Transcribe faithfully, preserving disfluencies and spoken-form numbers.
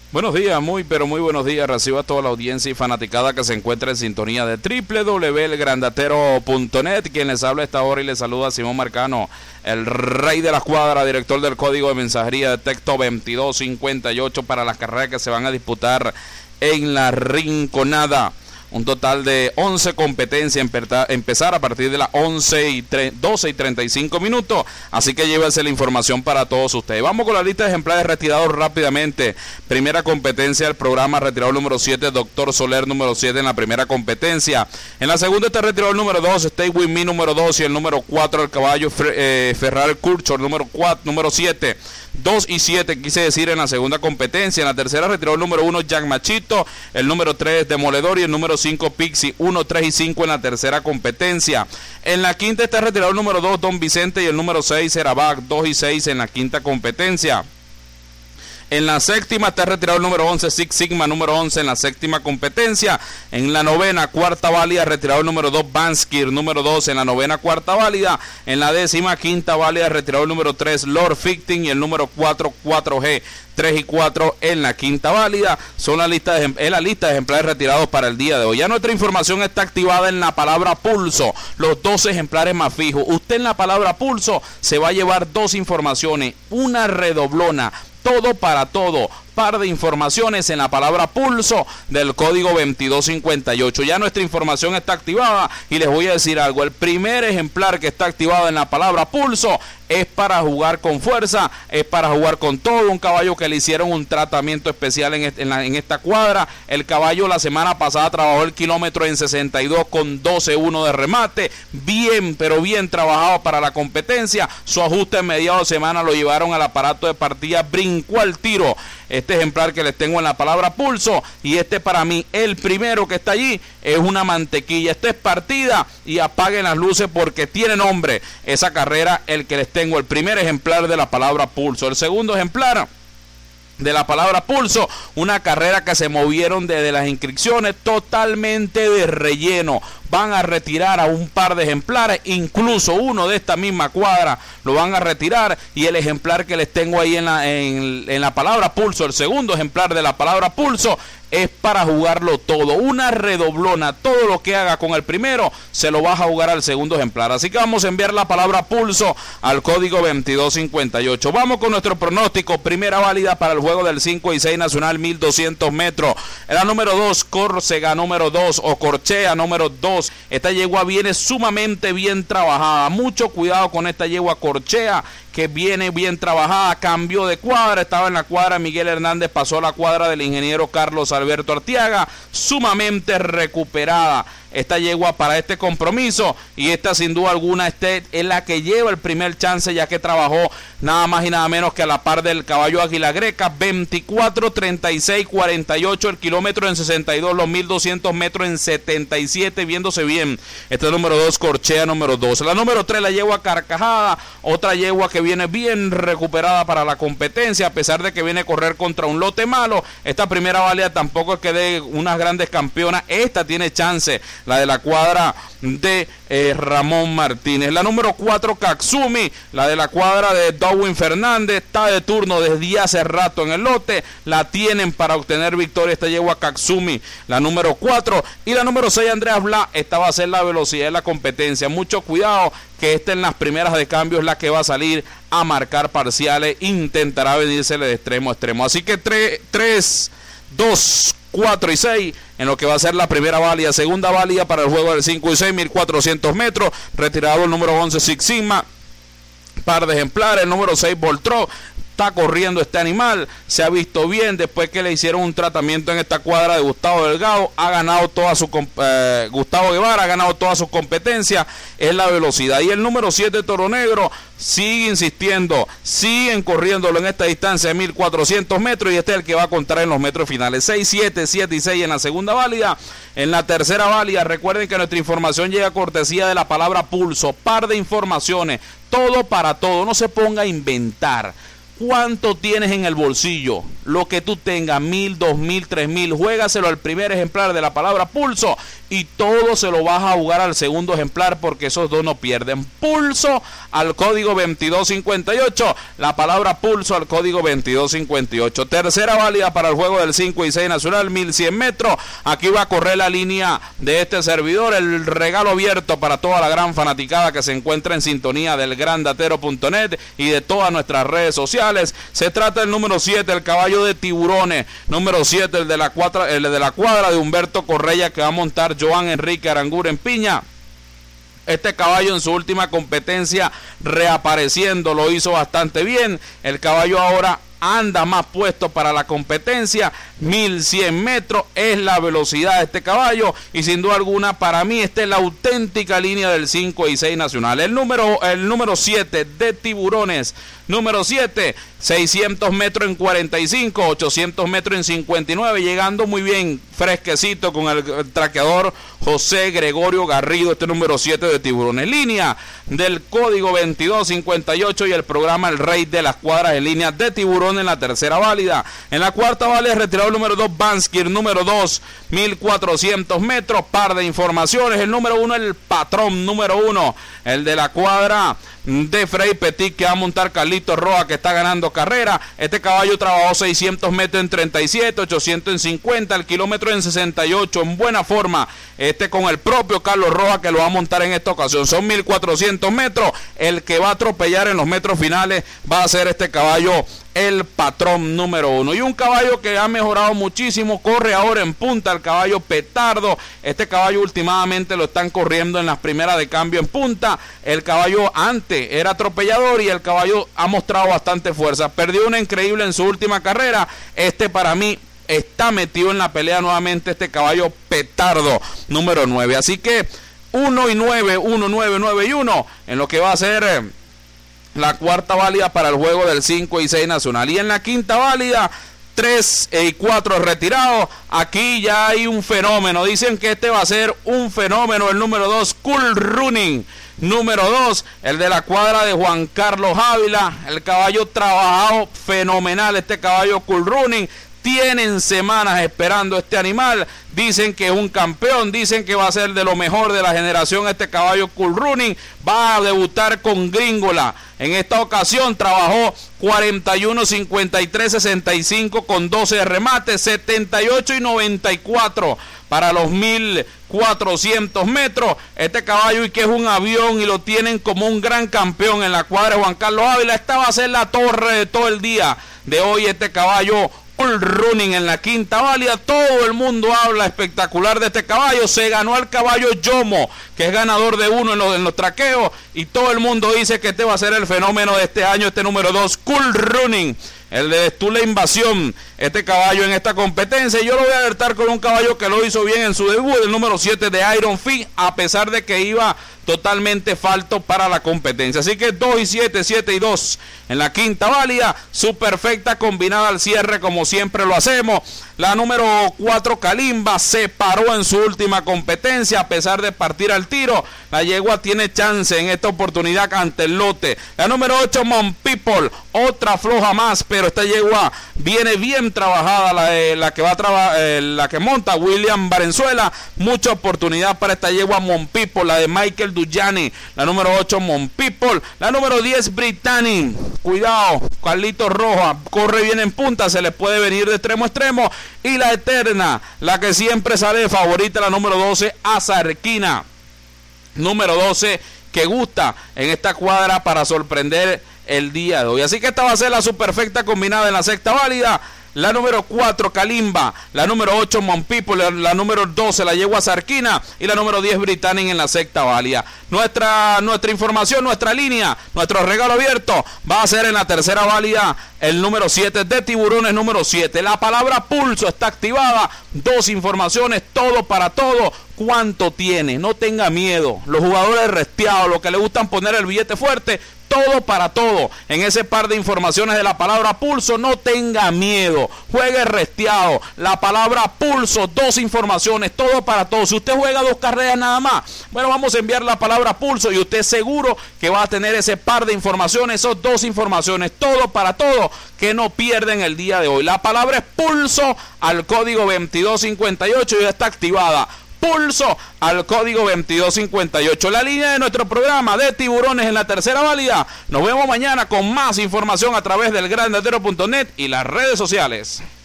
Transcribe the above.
Buenos días, muy pero muy buenos días. Recibo a toda la audiencia y fanaticada que se encuentra en sintonía de doble u doble u doble u punto el grandatero punto net. Quien les habla a esta hora y les saluda a Simón Marcano, el rey de la cuadra, director del código de mensajería de texto veintidós cincuenta y ocho para las carreras que se van a disputar en la Rinconada. Un total de once competencias, empezar a partir de las once y doce y treinta y cinco minutos, así que llévense la información para todos ustedes. Vamos con la lista de ejemplares retirados rápidamente. Primera competencia del programa, retirado número siete, Doctor Soler número siete en la primera competencia. En la segunda está retirado el número dos, Stay With Me número dos, y el número cuatro, el caballo eh, Ferrari Culture número cuatro, número siete. dos y siete quise decir en la segunda competencia. En la tercera retiró el número uno Jack Machito, el número tres Demoledor y el número cinco Pixie. uno, tres y cinco en la tercera competencia. En la quinta está retirado el número dos Don Vicente y el número seis Erabac. dos y seis en la quinta competencia. En la séptima está retirado el número once Six Sigma, número once en la séptima competencia. En la novena, cuarta válida, retirado el número dos Banskir, número dos en la novena, cuarta válida. En la décima, quinta válida, retirado el número tres Lord Ficting y el número cuatro, cuatro G. tres y cuatro en la quinta válida. Son la lista de, es la lista de ejemplares retirados para el día de hoy. Ya nuestra información está activada en la palabra pulso. Los doce ejemplares más fijos. Usted en la palabra pulso se va a llevar dos informaciones. Una redoblona. Todo para todo. Par de informaciones en la palabra pulso del código veintidós cincuenta y ocho. Ya nuestra información está activada y les voy a decir algo. El primer ejemplar que está activado en la palabra pulso es para jugar con fuerza, es para jugar con todo. Un caballo que le hicieron un tratamiento especial en, este, en, la, en esta cuadra. El caballo la semana pasada trabajó el kilómetro en sesenta y dos con doce uno de remate. Bien, pero bien trabajado para la competencia. Su ajuste en mediados de semana lo llevaron al aparato de partida, brincó al tiro. Este ejemplar que les tengo en la palabra pulso, y este para mí, el primero que está allí, es una mantequilla. Este es partida y apaguen las luces porque tiene nombre esa carrera, el que les tengo, el primer ejemplar de la palabra pulso. El segundo ejemplar de la palabra pulso, una carrera que se movieron desde las inscripciones totalmente de relleno. Van a retirar a un par de ejemplares, incluso uno de esta misma cuadra lo van a retirar, y el ejemplar que les tengo ahí en la, en, en la palabra pulso, el segundo ejemplar de la palabra pulso, es para jugarlo todo, una redoblona. Todo lo que haga con el primero se lo vas a jugar al segundo ejemplar. Así que vamos a enviar la palabra pulso al código veintidós cincuenta y ocho. Vamos con nuestro pronóstico. Primera válida para el juego del cinco y seis nacional, mil doscientos metros. La número dos, Córcega número dos o Corchea número dos. Esta yegua viene sumamente bien trabajada. Mucho cuidado con esta yegua Corchea, que viene bien trabajada. Cambió de cuadra, estaba en la cuadra Miguel Hernández, pasó a la cuadra del ingeniero Carlos Alberto Artiaga, sumamente recuperada esta yegua para este compromiso, y esta sin duda alguna este es la que lleva el primer chance, ya que trabajó nada más y nada menos que a la par del caballo Águila Greca. Veinticuatro, treinta y seis, cuarenta y ocho el kilómetro en sesenta y dos, los mil doscientos metros en setenta y siete, viéndose bien. Este es el número dos, Corchea número dos. La número tres, la yegua Carcajada, otra yegua que viene bien recuperada para la competencia, a pesar de que viene a correr contra un lote malo. Esta primera válida tampoco es que dé unas grandes campeonas. Esta tiene chance, la de la cuadra de eh, Ramón Martínez. La número cuatro, Katsumi, la de la cuadra de Darwin Fernández, está de turno desde hace rato en el lote. La tienen para obtener victoria esta yegua Katsumi, la número cuatro. Y la número seis, Andreas Bla, esta va a ser la velocidad de la competencia. Mucho cuidado, que esta en las primeras de cambio es la que va a salir a marcar parciales, intentará venírsele de extremo a extremo. Así que tres, dos, cuatro y seis en lo que va a ser la primera válida. Segunda válida para el juego del cinco y seis, mil cuatrocientos metros, retirado el número once Six Sigma, par de ejemplares. El número seis Voltro, está corriendo este animal, se ha visto bien después que le hicieron un tratamiento en esta cuadra de Gustavo Delgado. Ha ganado toda su eh, Gustavo Guevara ha ganado toda su competencia, es la velocidad. Y el número siete, Toro Negro, sigue insistiendo, siguen corriéndolo en esta distancia de mil cuatrocientos metros, y este es el que va a contar en los metros finales. Seis, siete, siete y seis en la segunda válida. En la tercera válida, recuerden que nuestra información llega a cortesía de la palabra pulso. Par de informaciones, todo para todo, no se ponga a inventar. ¿Cuánto tienes en el bolsillo? Lo que tú tengas, mil, dos mil, tres mil, juégaselo al primer ejemplar de la palabra pulso, y todo se lo vas a jugar al segundo ejemplar porque esos dos no pierden. Pulso al código veintidós cincuenta y ocho, la palabra pulso al código veintidós cincuenta y ocho. Tercera válida para el juego del cinco y seis nacional, mil cien metros. Aquí va a correr la línea de este servidor, el regalo abierto para toda la gran fanaticada que se encuentra en sintonía del grandatero punto net y de todas nuestras redes sociales. Se trata del número siete, el caballo de Tiburones, número siete, el de la cuadra, el de la cuadra de Humberto Correia, que va a montar Joan Enrique Aranguren Piña. Este caballo en su última competencia reapareciendo lo hizo bastante bien. El caballo ahora anda más puesto para la competencia. Mil cien metros es la velocidad de este caballo y sin duda alguna para mí esta es la auténtica línea del cinco y seis nacional. El número el número siete de Tiburones, número siete, seiscientos metros en cuarenta y cinco, ochocientos metros en cincuenta y nueve, llegando muy bien fresquecito con el, el traqueador José Gregorio Garrido, este número siete de Tiburones. Línea del código veintidós cincuenta y ocho y el programa El Rey de las Cuadras en línea de Tiburones en la tercera válida. En la cuarta válida retirado el número dos Banskir, número dos, mil cuatrocientos metros, par de informaciones. El número uno, el patrón número uno, el de la cuadra de Frey Petit, que va a montar Carlito Roa, que está ganando carrera. Este caballo trabajó seiscientos metros en treinta y siete, ochocientos en cincuenta, el kilómetro en sesenta y ocho, en buena forma. Este con el propio Carlos Roa, que lo va a montar en esta ocasión. Son mil cuatrocientos metros. El que va a atropellar en los metros finales va a ser este caballo, el patrón número uno. Y un caballo que ha mejorado muchísimo, corre ahora en punta, el caballo Petardo. Este caballo últimamente lo están corriendo en las primeras de cambio en punta. El caballo antes era atropellador y el caballo ha mostrado bastante fuerza. Perdió una increíble en su última carrera. Este para mí está metido en la pelea nuevamente, este caballo Petardo número nueve. Así que uno y nueve, uno, nueve, nueve y uno en lo que va a ser eh, la cuarta válida para el juego del cinco y seis nacional. Y en la quinta válida, tres y cuatro retirados. Aquí ya hay un fenómeno. Dicen que este va a ser un fenómeno. El número dos, Cool Running. Número dos, el de la cuadra de Juan Carlos Ávila. El caballo trabajado fenomenal. Este caballo Cool Running. Tienen semanas esperando este animal. Dicen que es un campeón, dicen que va a ser de lo mejor de la generación este caballo Cool Running. Va a debutar con Gringola. En esta ocasión trabajó cuarenta y uno, cincuenta y tres, sesenta y cinco con doce de remate, setenta y ocho y noventa y cuatro para los mil cuatrocientos metros. Este caballo y que es un avión y lo tienen como un gran campeón en la cuadra de Juan Carlos Ávila. Esta va a ser la torre de todo el día de hoy, este caballo Cool Running en la quinta válida. Todo el mundo habla espectacular de este caballo. Se ganó al caballo Yomo, que es ganador de uno en los, en los traqueos, y todo el mundo dice que este va a ser el fenómeno de este año, este número dos, Cool Running, el de Stula Invasión, este caballo en esta competencia. Yo lo voy a alertar con un caballo que lo hizo bien en su debut, el número siete de Iron Fee, a pesar de que iba totalmente falto para la competencia. Así que dos y siete, siete y dos en la quinta válida, su perfecta combinada al cierre como siempre lo hacemos. La número cuatro Kalimba se paró en su última competencia a pesar de partir al tiro. La yegua tiene chance en esta oportunidad ante el lote. La número ocho Mon People, otra floja más, pero esta yegua viene bien trabajada, la, eh, la que va a traba, eh, la que monta William Valenzuela. Mucha oportunidad para esta yegua Mon People, la de Michael Duyani. La número ocho Mon People. La número diez Brittany, cuidado, Carlito Roja, corre bien en punta, se le puede venir de extremo a extremo. Y la eterna, la que siempre sale de favorita, la número doce Azarquina, número doce, que gusta en esta cuadra para sorprender el día de hoy. Así que esta va a ser la superfecta combinada en la sexta válida. La número cuatro Kalimba, la número ocho Mon People, la, la número doce la yegua Zarquina y la número diez Britannic en la sexta válida. Nuestra, nuestra información, nuestra línea, nuestro regalo abierto va a ser en la tercera válida el número siete de Tiburones, número siete. La palabra pulso está activada, dos informaciones, todo para todo. ¿Cuánto tiene? No tenga miedo. Los jugadores resteados, los que le gustan poner el billete fuerte, todo para todo. En ese par de informaciones de la palabra pulso, no tenga miedo. Juegue resteado. La palabra pulso, dos informaciones, todo para todo. Si usted juega dos carreras nada más, bueno, vamos a enviar la palabra pulso y usted seguro que va a tener ese par de informaciones, esas dos informaciones, todo para todo, que no pierden el día de hoy. La palabra es pulso al código veintidós cincuenta y ocho y ya está activada. pulso al código veintidós cincuenta y ocho. La línea de nuestro programa de Tiburones en la Tercera Válida. Nos vemos mañana con más información a través del grandetero punto net y las redes sociales.